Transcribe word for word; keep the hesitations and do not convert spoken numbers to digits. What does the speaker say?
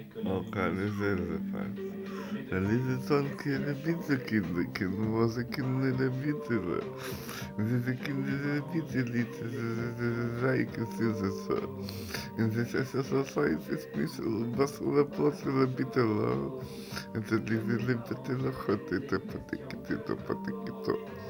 Oh, cara, esatto, la lite son che le pizze che che non vuole che ne le pizze se che ne le pizze lite sai che si sa se se se so sai se spis vas la posta la pizza la e se lite le pizze la hotte te patikito patikito